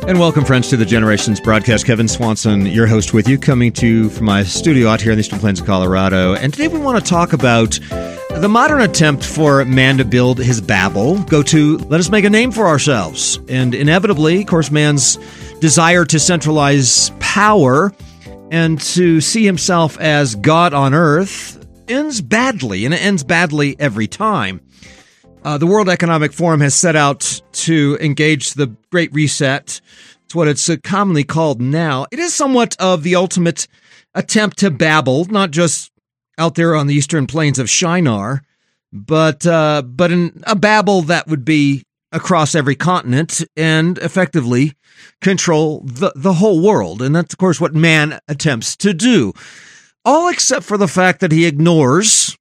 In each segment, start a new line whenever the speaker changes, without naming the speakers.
And welcome, friends, to the Generations broadcast. Kevin Swanson, your host with you, coming to you from my studio out here in the Eastern Plains of Colorado. And today we want to talk about the modern attempt for man to build his Babel, let us make a name for ourselves. And inevitably, of course, man's desire to centralize power and to see himself as God on earth ends badly, and it ends badly every time. The World Economic Forum has set out to engage the Great Reset. It's what it's commonly called now. It is somewhat of the ultimate attempt to Babel, not just out there on the eastern plains of Shinar, but in a Babel that would be across every continent and effectively control the whole world. And that's, of course, what man attempts to do. All except for the fact that he ignores,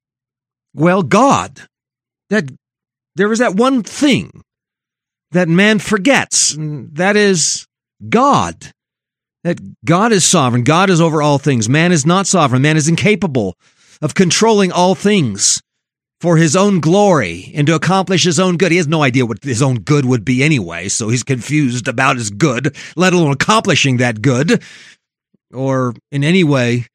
God. That there is that one thing that man forgets, and that is God. That God is sovereign. God is over all things. Man is not sovereign. Man is incapable of controlling all things for his own glory and to accomplish his own good. He has no idea what his own good would be anyway, so he's confused about his good, let alone accomplishing that good, or in any way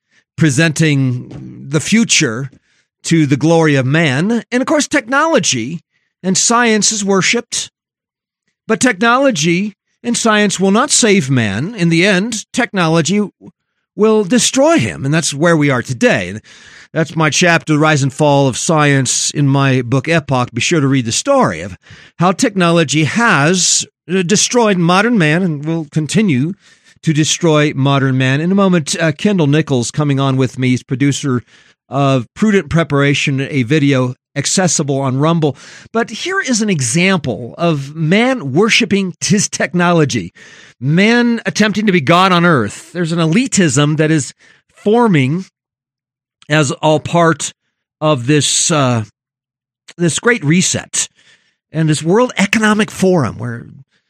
presenting the future to the glory of man. And of course, technology and science is worshipped, but technology and science will not save man. In the end, technology will destroy him, and that's where we are today. That's my chapter, The Rise and Fall of Science, in my book, Epoch. Be sure to read the story of how technology has destroyed modern man and will continue to destroy modern man. In a moment, Kendall Nichols coming on with me. He's producer of Prudent Preparation, a video accessible on Rumble. But here is an example of man worshiping his technology, man attempting to be God on earth. There's an elitism that is forming as all part of this Great Reset and this World Economic Forum, where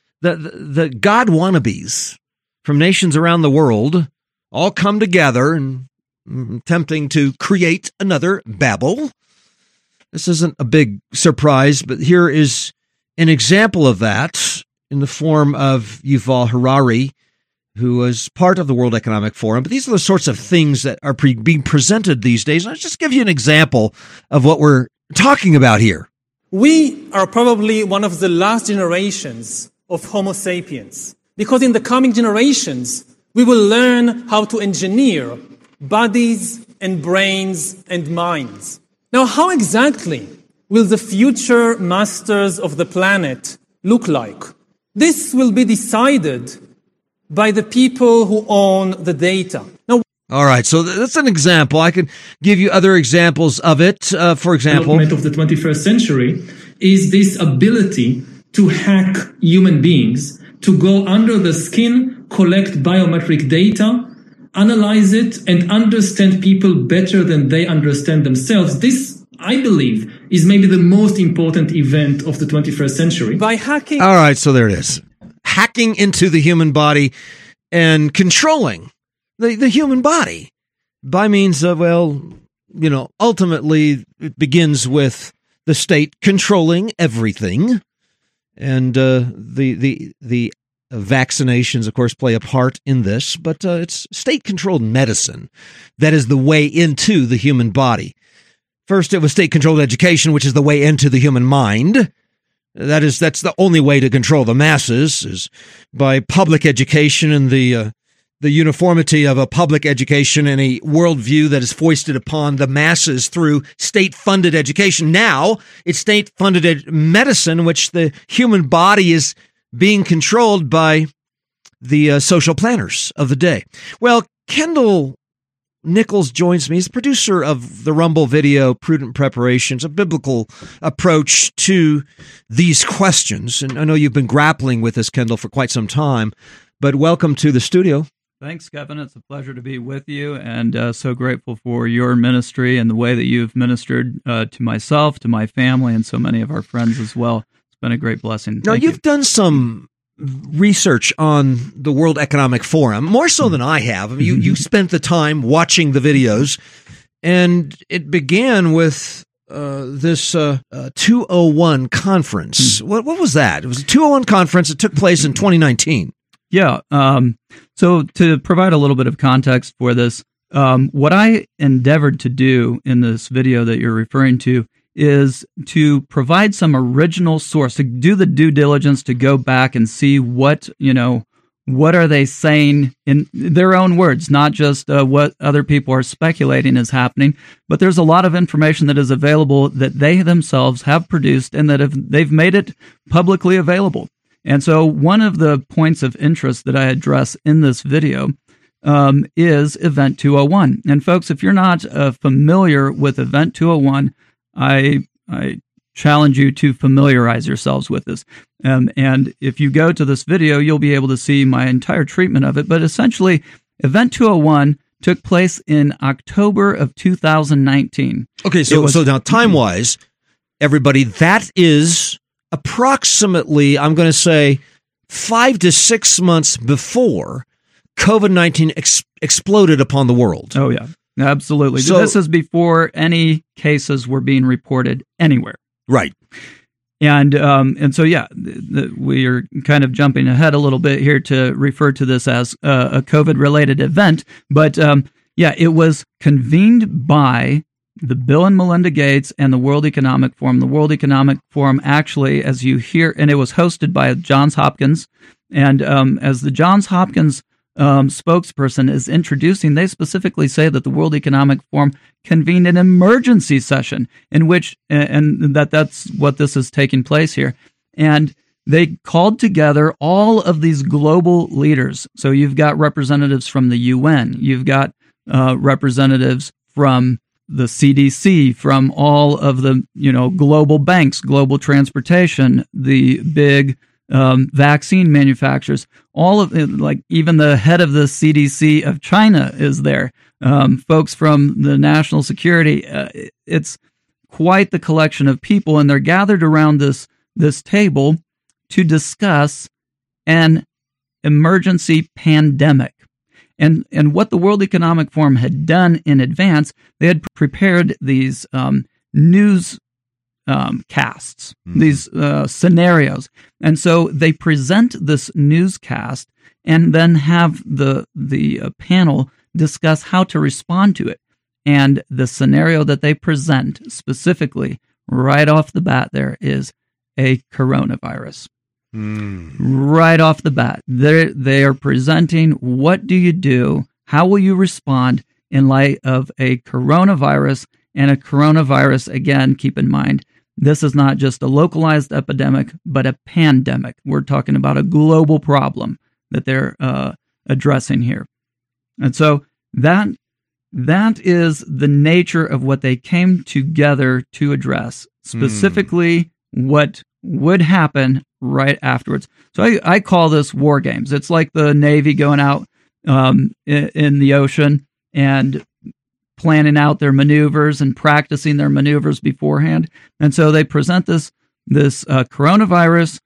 the God wannabes from nations around the world all come together and attempting to create another Babel. This isn't a big surprise, but here is an example of that in the form of Yuval Harari, who was part of the World Economic Forum. But these are the sorts of things that are being presented these days. I'll just give you an example of what we're talking about here.
We are probably one of the last generations of Homo sapiens, because in the coming generations, we will learn how to engineer bodies and brains and minds. Now, how exactly will the future masters of the planet look like? This will be decided by the people who own the data. Now,
all right, so that's an example. I could give you other examples of it. For example,
the development of the 21st century is this ability to hack human beings, to go under the skin, collect biometric data, analyze it, and understand people better than they understand themselves. This, I believe, is maybe the most important event of the 21st century.
By hacking...
All right, so there it is. Hacking into the human body and controlling the human body by means of, ultimately it begins with the state controlling everything. And the vaccinations, of course, play a part in this, but it's state-controlled medicine that is the way into the human body. First, it was state-controlled education, which is the way into the human mind. That's the only way to control the masses, is by public education and the uniformity of a public education and a worldview that is foisted upon the masses through state-funded education. Now, it's state-funded medicine, which the human body is being controlled by the social planners of the day. Well, Kendall Nichols joins me. He's producer of the Rumble video, Prudent Preparations, a biblical approach to these questions. And I know you've been grappling with this, Kendall, for quite some time, but welcome to the studio.
Thanks, Kevin. It's a pleasure to be with you, and so grateful for your ministry and the way that you've ministered to myself, to my family, and so many of our friends as well. It's been a great blessing.
Now, you've done some research on the World Economic Forum, more so than I have. I mean, you spent the time watching the videos, and it began with this 201 conference. What was that? It was a 201 conference. It took place in 2019.
Yeah. So to provide a little bit of context for this, what I endeavored to do in this video that you're referring to is to provide some original source, to do the due diligence, to go back and see what are they saying in their own words, not just what other people are speculating is happening. But there's a lot of information that is available that they themselves have produced and that they've made it publicly available. And so one of the points of interest that I address in this video is Event 201. And folks, if you're not familiar with Event 201, I challenge you to familiarize yourselves with this. And if you go to this video, you'll be able to see my entire treatment of it. But essentially, Event 201 took place in October of 2019.
Okay, so now time-wise, everybody, that is approximately, I'm going to say, 5 to 6 months before COVID-19 exploded upon the world.
Oh, yeah. Absolutely. So, this is before any cases were being reported anywhere.
Right.
And so, yeah, we are kind of jumping ahead a little bit here to refer to this as a COVID-related event. But, yeah, it was convened by the Bill and Melinda Gates and the World Economic Forum. The World Economic Forum actually, as you hear, and it was hosted by Johns Hopkins. And as the Johns Hopkins spokesperson is introducing, they specifically say that the World Economic Forum convened an emergency session in which, and that's what this is taking place here. And they called together all of these global leaders. So you've got representatives from the UN, you've got representatives from the CDC, from all of the global banks, global transportation, the big vaccine manufacturers, all of it, like even the head of the CDC of China is there. Folks from the national security. It's quite the collection of people, and they're gathered around this table to discuss an emergency pandemic. And what the World Economic Forum had done in advance, they had prepared these news casts, these scenarios. And so they present this newscast and then have the panel discuss how to respond to it. And the scenario that they present specifically right off the bat there is a coronavirus. Right off the bat, they are presenting, what do you do? How will you respond in light of a coronavirus? And a coronavirus, again, keep in mind, this is not just a localized epidemic, but a pandemic. We're talking about a global problem that they're addressing here. And so that is the nature of what they came together to address, specifically what would happen right afterwards. So I call this war games. It's like the Navy going out in the ocean and planning out their maneuvers and practicing their maneuvers beforehand. And so they present this coronavirus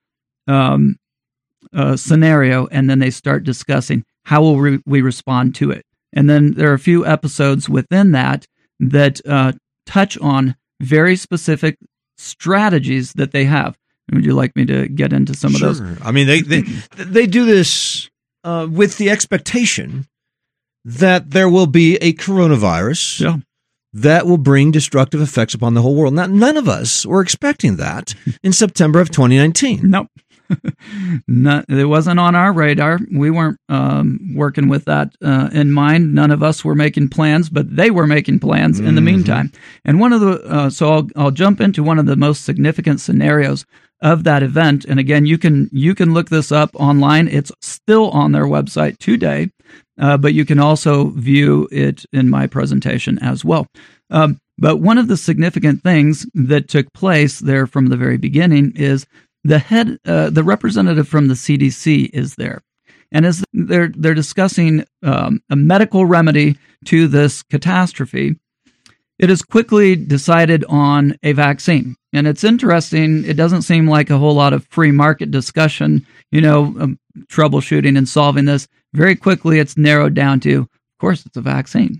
scenario, and then they start discussing how will we respond to it. And then there are a few episodes within that touch on very specific strategies that they have. Would you like me to get into some of those?
I mean, they do this with the expectation that there will be a coronavirus that will bring destructive effects upon the whole world. Now, none of us were expecting that in September of 2019.
Nope. It wasn't on our radar. We weren't working with that in mind. None of us were making plans, but they were making plans in the meantime. And one of the so I'll jump into one of the most significant scenarios of that event. And again, you can look this up online. It's still on their website today, but you can also view it in my presentation as well. But one of the significant things that took place there from the very beginning is the representative from the CDC is there. And as they're discussing a medical remedy to this catastrophe, it is quickly decided on a vaccine. And it's interesting, it doesn't seem like a whole lot of free market discussion, troubleshooting and solving this. Very quickly, it's narrowed down to, of course, it's a vaccine.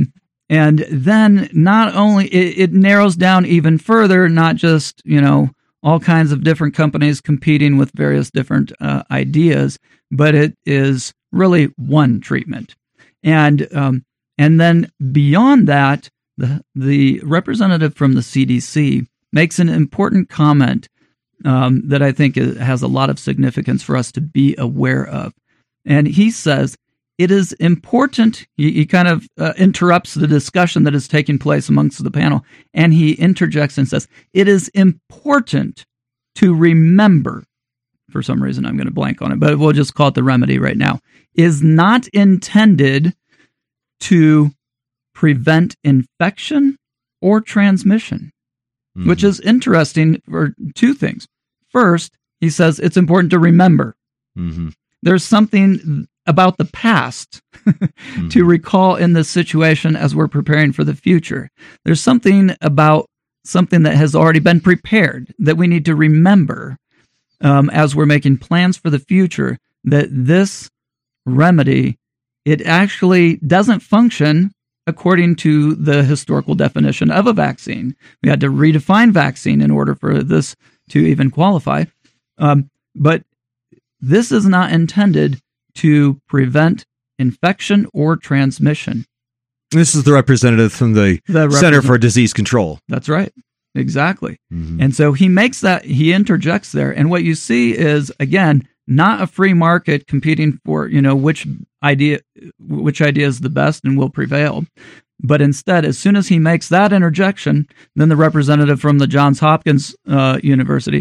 And then not only, it narrows down even further, not just, all kinds of different companies competing with various different ideas, but it is really one treatment. And then beyond that, the representative from the CDC makes an important comment that I think has a lot of significance for us to be aware of. And he says, it is important, he kind of interrupts the discussion that is taking place amongst the panel, and he interjects and says, it is important to remember, for some reason I'm going to blank on it, but we'll just call it the remedy right now, is not intended to prevent infection or transmission, which is interesting for two things. First, he says it's important to remember. There's something about the past to recall in this situation as we're preparing for the future. There's something about something that has already been prepared that we need to remember as we're making plans for the future, that this remedy, it actually doesn't function according to the historical definition of a vaccine. We had to redefine vaccine in order for this to even qualify. But this is not intended to prevent infection or transmission.
This is the representative from the Center for Disease Control.
That's right. Exactly. And so he makes that, he interjects there. And what you see is, again, not a free market competing for, which idea is the best and will prevail. But instead, as soon as he makes that interjection, then the representative from the Johns Hopkins University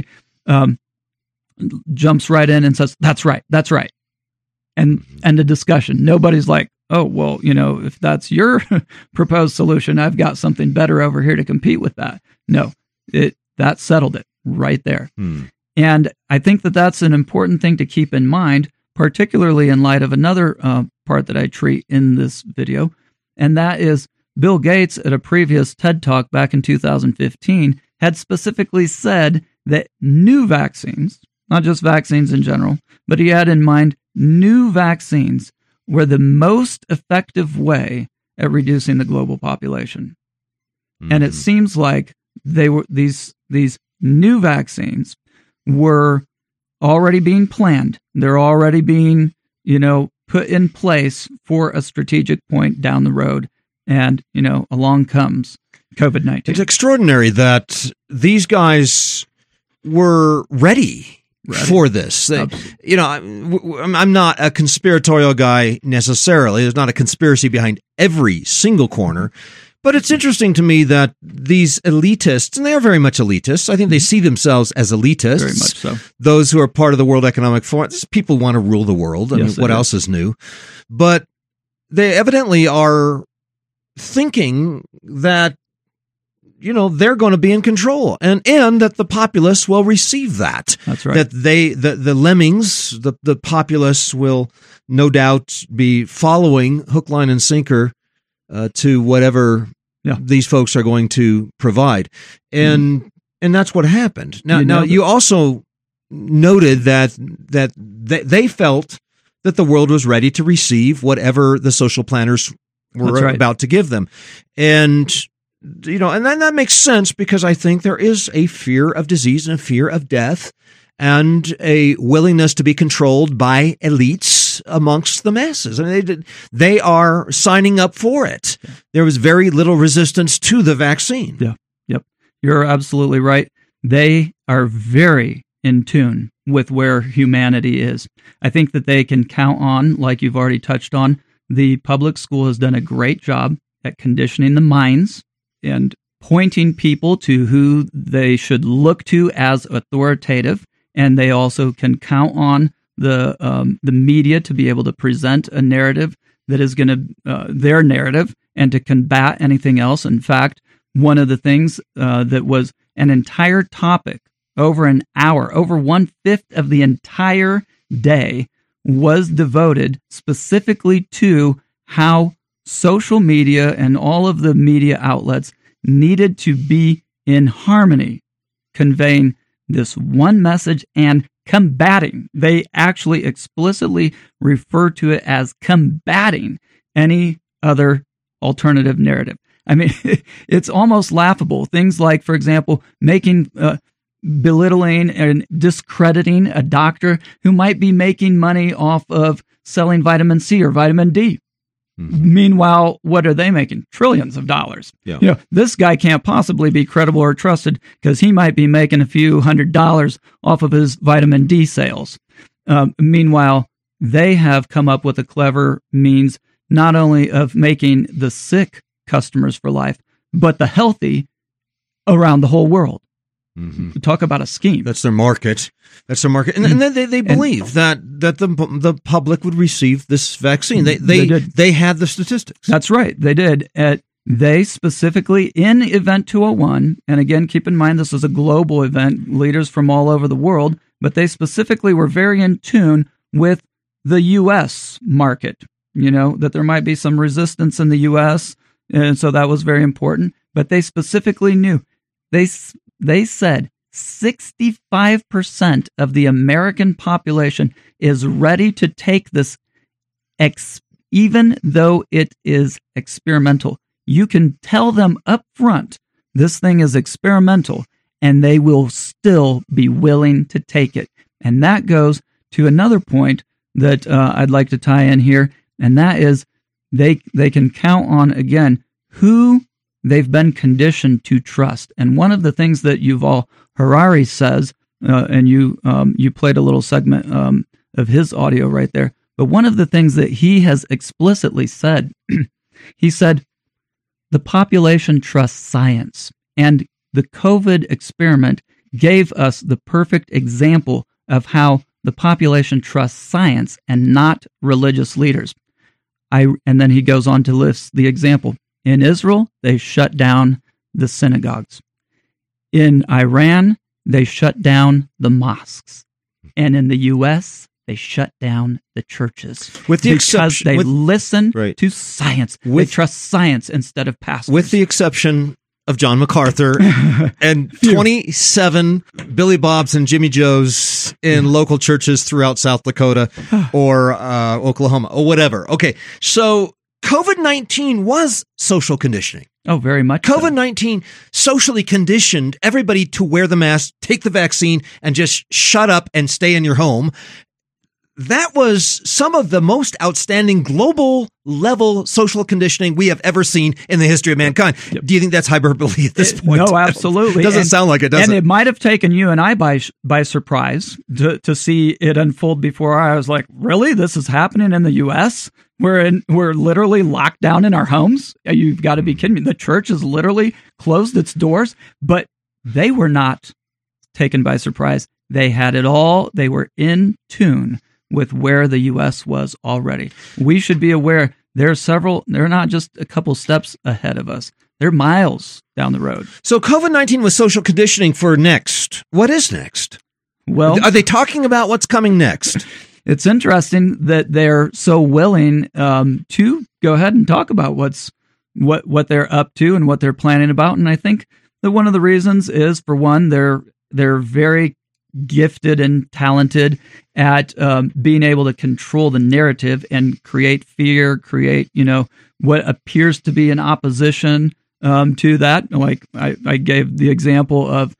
jumps right in and says, that's right. And the discussion. Nobody's like, oh, well, if that's your proposed solution, I've got something better over here to compete with that. No, that settled it right there. And I think that that's an important thing to keep in mind, particularly in light of another part that I treat in this video, and that is Bill Gates at a previous TED Talk back in 2015 had specifically said that new vaccines, not just vaccines in general, but he had in mind new vaccines were the most effective way at reducing the global population. And it seems like they were these new vaccines were already being planned. They're already being, put in place for a strategic point down the road. And, along comes COVID-19.
It's extraordinary that these guys were ready for this. I'm not a conspiratorial guy necessarily. There's not a conspiracy behind every single corner. But it's interesting to me that these elitists, and they are very much elitists, I think they see themselves as elitists.
Very much so.
Those who are part of the World Economic Forum, these people want to rule the world. I mean, what else is new? But they evidently are thinking that, they're going to be in control and that the populace will receive that.
That's right.
That the lemmings, the populace will no doubt be following hook, line, and sinker to whatever these folks are going to provide. And that's what happened. Now you also noted that they felt that the world was ready to receive whatever the social planners were about to give them. And and then that makes sense because I think there is a fear of disease and a fear of death and a willingness to be controlled by elites amongst the masses. I mean, they are signing up for it. Yeah. There was very little resistance to the vaccine.
Yeah. Yep. You're absolutely right. They are very in tune with where humanity is. I think that they can count on, like you've already touched on, the public school has done a great job at conditioning the minds and pointing people to who they should look to as authoritative. And they also can count on the media to be able to present a narrative that is going to their narrative and to combat anything else. In fact, one of the things that was an entire topic over an hour, over 1/5 of the entire day was devoted specifically to how social media and all of the media outlets needed to be in harmony, conveying this one message and combating. They actually explicitly refer to it as combating any other alternative narrative. I mean, it's almost laughable. Things like, for example, making belittling and discrediting a doctor who might be making money off of selling vitamin C or vitamin D. Meanwhile, what are they making? Trillions of dollars.
Yeah.
This guy can't possibly be credible or trusted because he might be making a few $100s off of his vitamin D sales. Meanwhile, they have come up with a clever means not only of making the sick customers for life, but the healthy around the whole world. Talk about a scheme.
That's their market. And then they believe that the public would receive this vaccine. They had the statistics.
That's right. They did. They specifically, in Event 201, and again, keep in mind this is a global event, leaders from all over the world, but they specifically were very in tune with the U.S. market, that there might be some resistance in the U.S., and so that was very important. But they specifically knew. They said 65% of the American population is ready to take this, even though it is experimental. You can tell them up front, this thing is experimental, and they will still be willing to take it. And that goes to another point that I'd like to tie in here, and that is they can count on, again, who they've been conditioned to trust. And one of the things that Yuval Harari says, and you played a little segment of his audio right there, but one of the things that he has explicitly said, he said, the population trusts science. And the COVID experiment gave us the perfect example of how the population trusts science and not religious leaders. And then he goes on to list the example. In Israel, they shut down the synagogues. In Iran, they shut down the mosques. And in the U.S., they shut down the churches. Because they listen to science. They trust science instead of pastors.
With the exception of John MacArthur and 27 Billy Bobs and Jimmy Joes in local churches throughout South Dakota or Oklahoma or whatever. Okay, so COVID-19 was social conditioning.
Oh, very much.
COVID-19 socially conditioned everybody to wear the mask, take the vaccine, and just shut up and stay in your home. That was some of the most outstanding global level social conditioning we have ever seen in the history of mankind. Yep. Do you think that's hyperbole at this point?
No, absolutely.
It doesn't sound like it, does it?
And it might have taken you and I by surprise to see it unfold before our eyes. I was like, really? This is happening in the U.S.? We're literally locked down in our homes? You've got to be kidding me. The church has literally closed its doors, but they were not taken by surprise. They had it all. They were in tune with where the U.S. was already. We should be aware they're not just a couple steps ahead of us. They're miles down the road.
So COVID-19 was social conditioning for next. What is next?
Well,
are they talking about what's coming next?
It's interesting that they're so willing to go ahead and talk about what they're up to and what they're planning about. And I think that one of the reasons is, for one, they're very gifted and talented at being able to control the narrative and create fear, create what appears to be an opposition to that. Like I gave the example of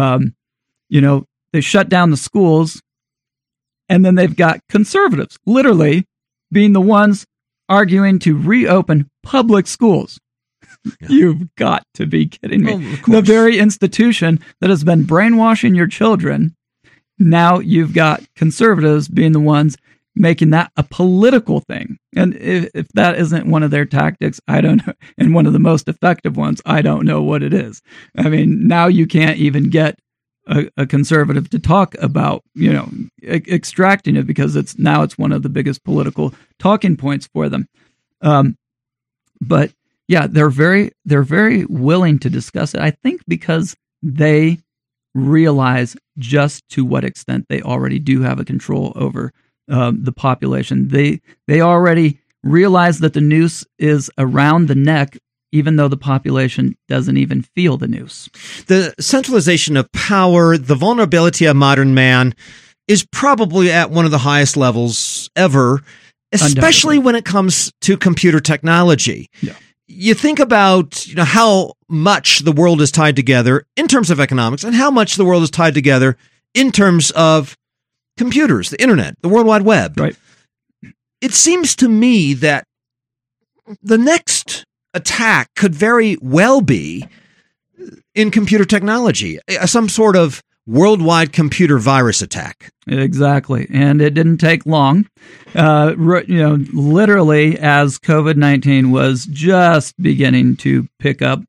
they shut down the schools, and then they've got conservatives literally being the ones arguing to reopen public schools. Yeah. You've got to be kidding me. The very institution that has been brainwashing your children, now you've got conservatives being the ones making that a political thing. And if that isn't one of their tactics, I don't know. And one of the most effective ones, I don't know what it is. I mean, now you can't even get a conservative to talk about, extracting it, because it's one of the biggest political talking points for them. But yeah, they're very willing to discuss it. I think because they realize just to what extent they already do have a control over the population. They already realize that the noose is around the neck, even though the population doesn't even feel the noose.
The centralization of power, the vulnerability of modern man is probably at one of the highest levels ever, especially when it comes to computer technology.
Yeah.
you think about how much the world is tied together in terms of economics and how much the world is tied together in terms of computers, the internet, the World Wide Web.
Right.
It seems to me that the next attack could very well be in computer technology, some sort of worldwide computer virus attack.
Exactly. And it didn't take long. Literally, as COVID-19 was just beginning to pick up,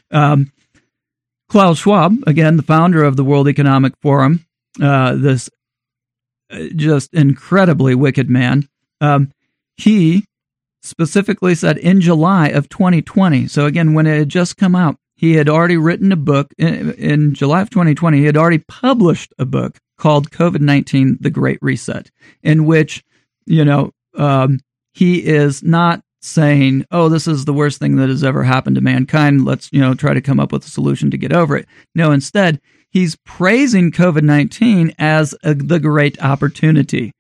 Klaus Schwab, again, the founder of the World Economic Forum, this just incredibly wicked man, he specifically said in July of 2020, so again, when it had just come out, he had already written a book in July of 2020. He had already published a book called COVID-19, The Great Reset, in which, he is not saying, oh, this is the worst thing that has ever happened to mankind. Let's, try to come up with a solution to get over it. No, instead, he's praising COVID-19 as the great opportunity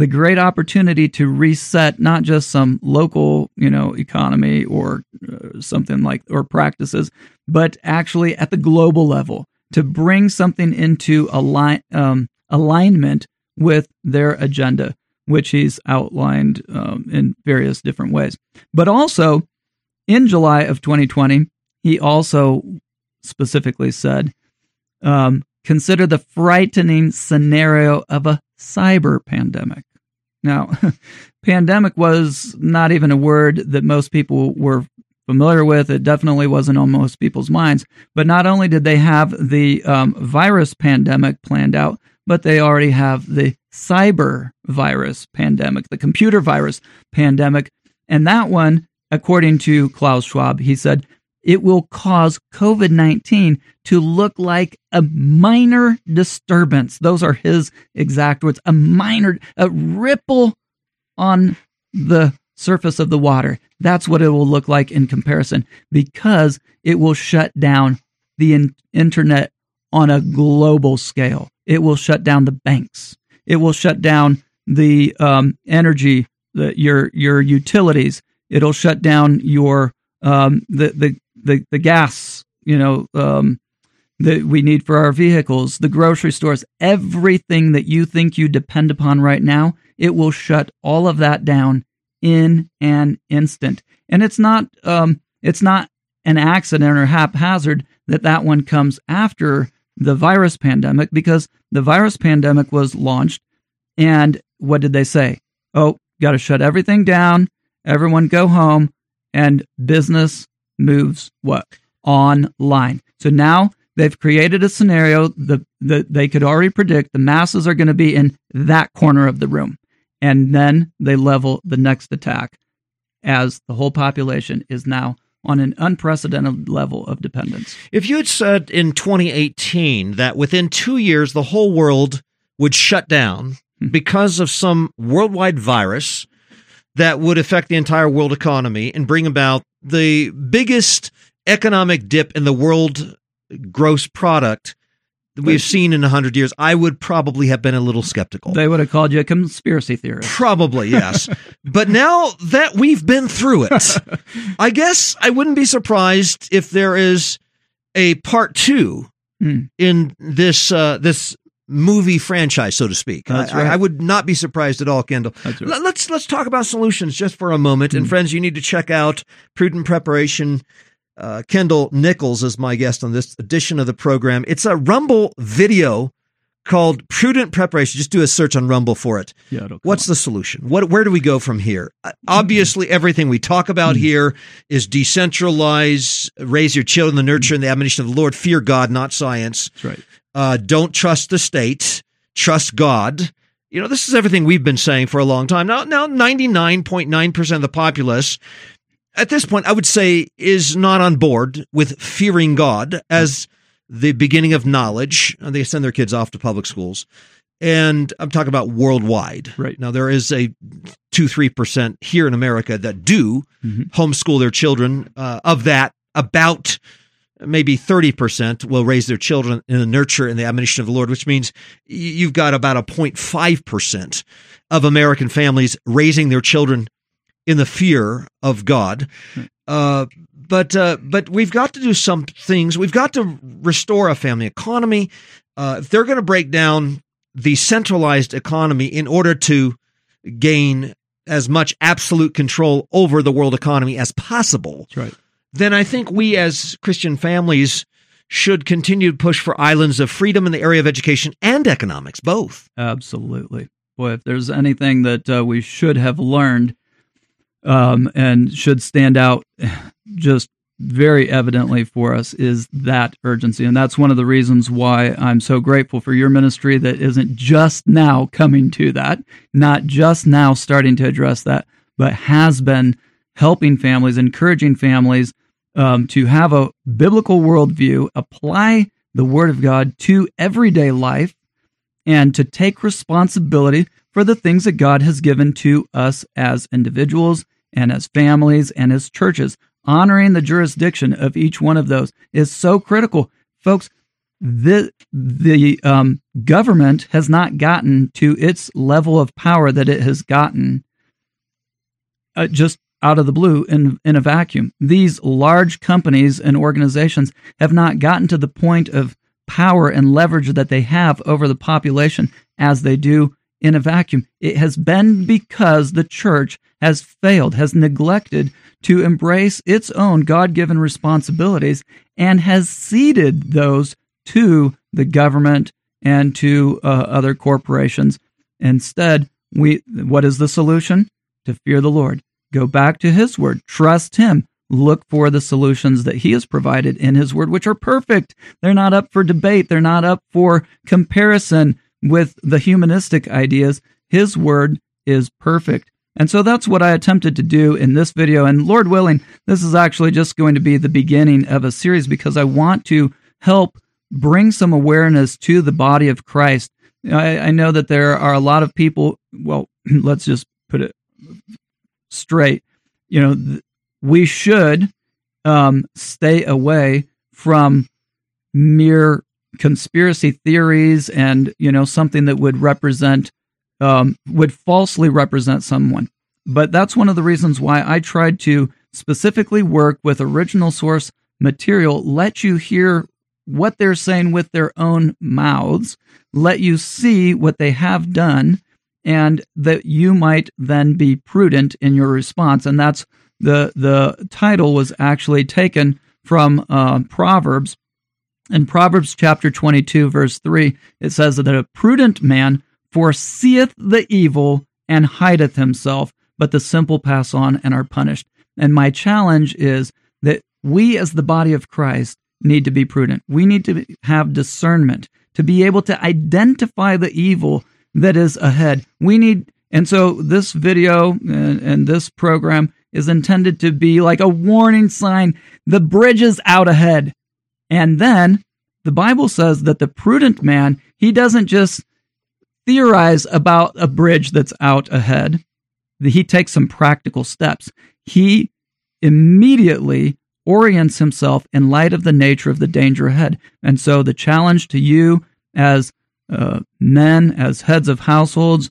to reset not just some local, economy or something like, or practices, but actually at the global level to bring something into alignment with their agenda, which he's outlined in various different ways. But also in July of 2020, he also specifically said, consider the frightening scenario of a cyber pandemic. Now, pandemic was not even a word that most people were familiar with. It definitely wasn't on most people's minds. But not only did they have the virus pandemic planned out, but they already have the cyber virus pandemic, the computer virus pandemic. And that one, according to Klaus Schwab, he said, it will cause COVID-19 to look like a minor disturbance. Those are his exact words. A ripple on the surface of the water. That's what it will look like in comparison, because it will shut down the internet on a global scale. It will shut down the banks. It will shut down the energy, your utilities. It'll shut down your the gas, that we need for our vehicles, the grocery stores, everything that you think you depend upon right now. It will shut all of that down in an instant. And it's not an accident or haphazard that one comes after the virus pandemic, because the virus pandemic was launched, and what did they say? Oh, got to shut everything down, everyone go home, and business moves what? Online. So now they've created a scenario that they could already predict the masses are going to be in that corner of the room. And then they level the next attack as the whole population is now on an unprecedented level of dependence.
If you had said in 2018 that within 2 years the whole world would shut down because of some worldwide virus that would affect the entire world economy and bring about the biggest economic dip in the world gross product that we've seen in 100 years, I would probably have been a little skeptical.
They would have called you a conspiracy theorist.
Probably, yes. But now that we've been through it, I guess I wouldn't be surprised if there is a part 2 in this this movie franchise, so to speak.
That's right.
I would not be surprised at all, Kendall.
That's right.
Let's talk about solutions just for a moment. And friends, you need to check out Prudent Preparation. Kendall Nichols is my guest on this edition of the program. It's a Rumble video called Prudent Preparation. Just do a search on Rumble for it.
Yeah,
what's the solution? Where do we go from here? Obviously, everything we talk about here is decentralize, raise your children, the nurture and the admonition of the Lord, fear God, not science.
That's right.
Don't trust the state, trust God. This is everything we've been saying for a long time. Now 99.9% of the populace at this point, I would say, is not on board with fearing God as the beginning of knowledge. They send their kids off to public schools. And I'm talking about worldwide.
Right.
Now, there is a 2-3% here in America that do homeschool their children. Of that, about maybe 30% will raise their children in the nurture and the admonition of the Lord, which means you've got about a 0.5% of American families raising their children in the fear of God. But we've got to do some things. We've got to restore a family economy. If they're going to break down the centralized economy in order to gain as much absolute control over the world economy as possible,
That's right.
then I think we as Christian families should continue to push for islands of freedom in the area of education and economics, both.
Absolutely. Boy, if there's anything that we should have learned and should stand out just very evidently for us is that urgency. And that's one of the reasons why I'm so grateful for your ministry that isn't just now coming to that, not just now starting to address that, but has been helping families, encouraging families to have a biblical worldview, apply the Word of God to everyday life, and to take responsibility for the things that God has given to us as individuals and as families and as churches. Honoring the jurisdiction of each one of those is so critical. Folks, the government has not gotten to its level of power that it has gotten just out of the blue in a vacuum. These large companies and organizations have not gotten to the point of power and leverage that they have over the population as they do in a vacuum. It has been because the church has failed, has neglected to embrace its own God-given responsibilities and has ceded those to the government and to other corporations. Instead, what is the solution? To fear the Lord. Go back to His Word. Trust Him. Look for the solutions that He has provided in His Word, which are perfect. They're not up for debate. They're not up for comparison with the humanistic ideas. His Word is perfect. And so that's what I attempted to do in this video. And Lord willing, this is actually just going to be the beginning of a series because I want to help bring some awareness to the body of Christ. I know that there are a lot of people, well, let's just put it straight. We should stay away from mere conspiracy theories and, something that would would falsely represent someone. But that's one of the reasons why I tried to specifically work with original source material, let you hear what they're saying with their own mouths, let you see what they have done, and that you might then be prudent in your response. And that's the title was actually taken from Proverbs. In Proverbs chapter 22, verse 3, it says that a prudent man foreseeth the evil and hideth himself, but the simple pass on and are punished. And my challenge is that we as the body of Christ need to be prudent. We need to have discernment to be able to identify the evil that is ahead. And so this video and this program is intended to be like a warning sign. The bridge is out ahead. And then the Bible says that the prudent man, he doesn't just theorize about a bridge that's out ahead. He takes some practical steps. He immediately orients himself in light of the nature of the danger ahead. And so the challenge to you as men, as heads of households,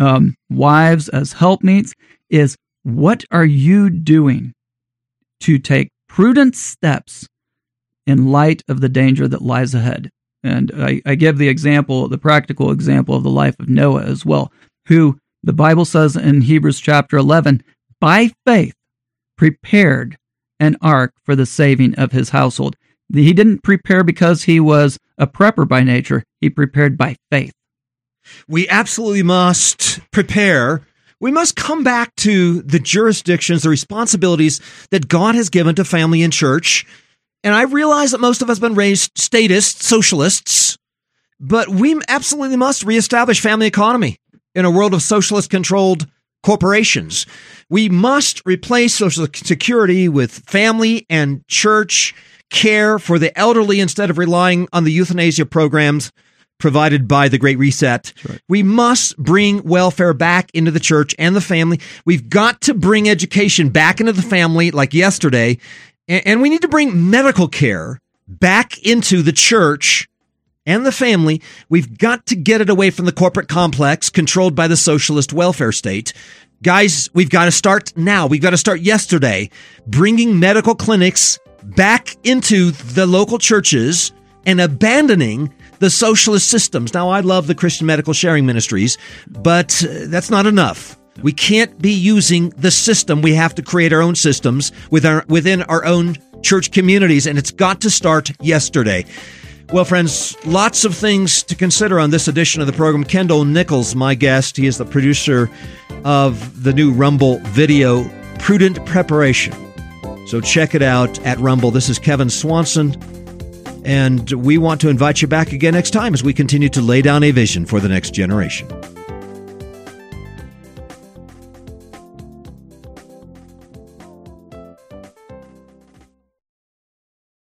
wives, as helpmeets, is what are you doing to take prudent steps in light of the danger that lies ahead? And I give the practical example of the life of Noah as well, who the Bible says in Hebrews chapter 11, by faith prepared an ark for the saving of his household. He didn't prepare because he was a prepper by nature. He prepared by faith.
We absolutely must prepare. We must come back to the jurisdictions, the responsibilities that God has given to family and church. And I realize that most of us have been raised statists, socialists, but we absolutely must reestablish family economy in a world of socialist-controlled corporations. We must replace Social Security with family and church care for the elderly instead of relying on the euthanasia programs provided by the Great Reset.
Right.
We must bring welfare back into the church and the family. We've got to bring education back into the family like yesterday. And we need to bring medical care back into the church and the family. We've got to get it away from the corporate complex controlled by the socialist welfare state. Guys, we've got to start now. We've got to start yesterday, bringing medical clinics back into the local churches and abandoning the socialist systems. Now, I love the Christian Medical Sharing Ministries, but that's not enough. We can't be using the system. We have to create our own systems within our own church communities, and it's got to start yesterday. Well, friends, lots of things to consider on this edition of the program. Kendall Nichols, my guest. He is the producer of the new Rumble video, Prudent Preparation. So check it out at Rumble. This is Kevin Swanson, and we want to invite you back again next time as we continue to lay down a vision for the next generation.